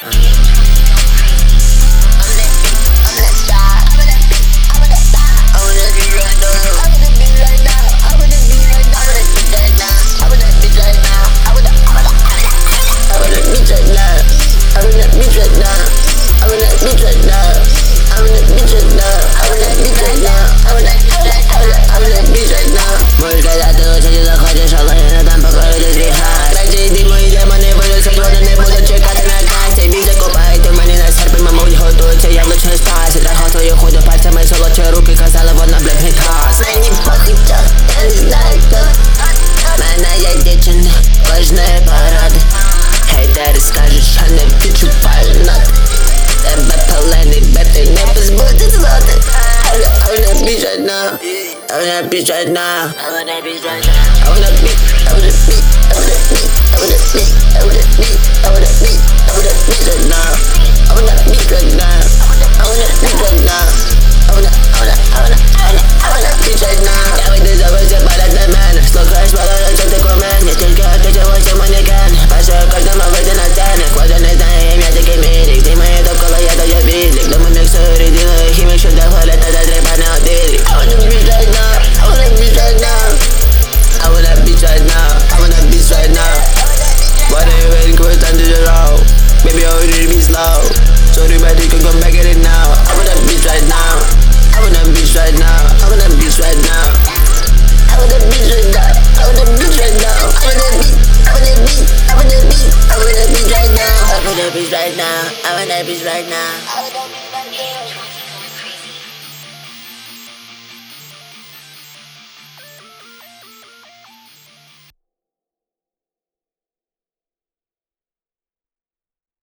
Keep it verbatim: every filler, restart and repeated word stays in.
I want that bitch right now. I want that bitch right now. I want that bitch. I want that bitch. I want that bitch. I want that bitch. I want that bitch. I want that bitch. I want that bitch right now. I want that bitch right now. I want that bitch right now. I want that. I want that. I want that. I want that. I want that bitch right now. Я выйду за войск, падать на мен. Слухаешь, подорожь, ты кумен. Несколько тысяч восемь манекен. Пошел каждому выйти на сцену. Квадро не знаю, имя такой мирик. Ты мои довкола, я тоже видик. Дома миксури, делаю химик, что доходит, это треба не одирик. I want that bitch right now. I want that bitch right now. I want that bitch right now. I want that bitch right now. Why are you waiting for time to roll? Baby, I already be slow. Sorry, but you can come back at it now. I want that bitch right now. I want that bitch right now. I want that bitch right now. I want that bitch right now. I want that bitch right now. I want that bitch. I want that bitch. I want that bitch. I want that bitch right now. I want that bitch right now. I want that bitch right now.